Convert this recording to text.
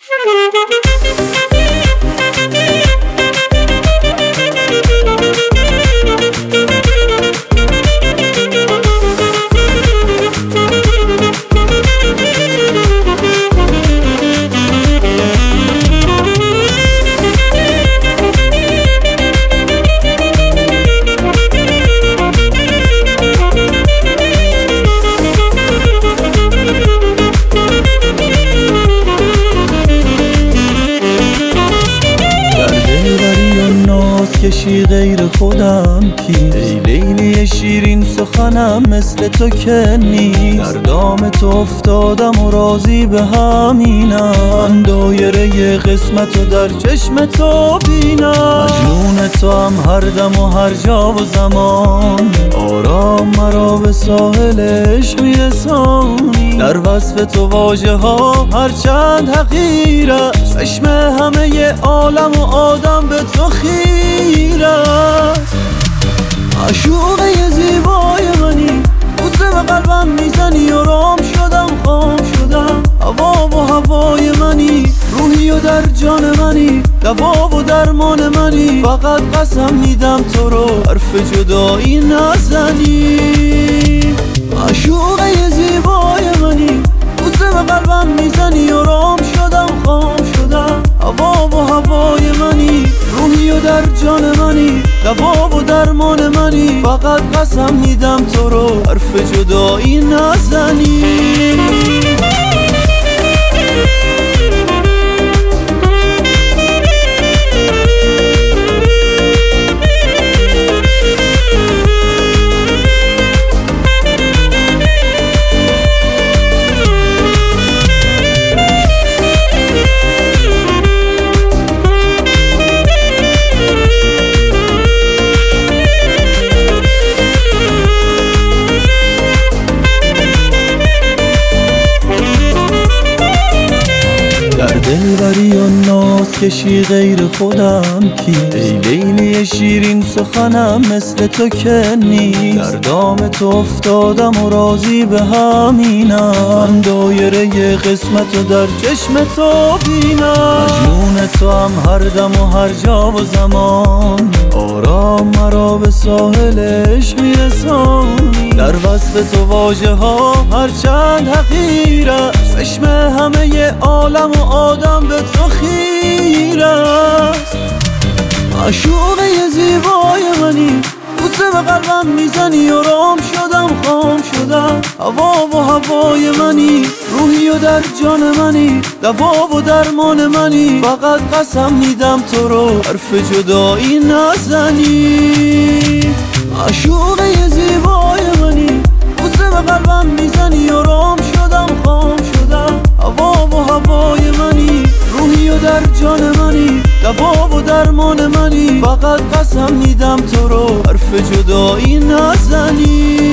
کشی غیر خودم کی؟ ای لیلی شیرین سخنم مثل تو که نیست. در دام تو افتادم و راضی به همینم. من دایره قسمت و در چشم تو بینم. مجنون تو هم هر دم و هر جا و زمان. آرام مرا به ساحل عشق میرسانی. در وصف تو واژه ها هرچند حقیر است. چشم همه عالم و آدم به تو خیر است. معشوقه زیبای منی، بوسه به قلبم میزنی و رام شدم خام شدم. هوا و هوای منی، روحی و در جان منی، دوا و درمان منی. فقط قسم میدم تو رو حرف جدایی نزنی. معشوقه زیبای منی، بوسه به قلبم میزنی و رام شدم خام شدم. هوا و هوای منی، روحی و در جان منی، دوا و درمان منی. فقط قسم میدم تو رو حرف جدایی نزنی. دلبری و ناز کشی غیر خودم کی؟ ای لیلی شیرین سخنم مثل تو که نیست. در دام تو افتادم و راضی به همینم. من دایره قسمت و در چشم تو بینم. مجنون تو هم هر دم و هر جا و زمان. آرام مرا به ساحل عشق میرسانی. در وصف تو واژه ها هرچند حقیر است. چشم همه عالم و آدم به تو خیر است. معشوقه زیبای منی، بوسه به قلبم میزنی و رام شدم خام شدم. هوا و هوای منی، روحی و در جان منی، دوا و درمان منی. فقط قسم میدم تو رو حرف جدایی نزنی. معشوقه زیبای منی، بوسه به قلبم میزنی و رام شدم خام شدم. هوا و هوای منی، روحی و در جان منی، دوا و درمان منی. فقط قسم میدم تو رو حرف جدایی نزنی.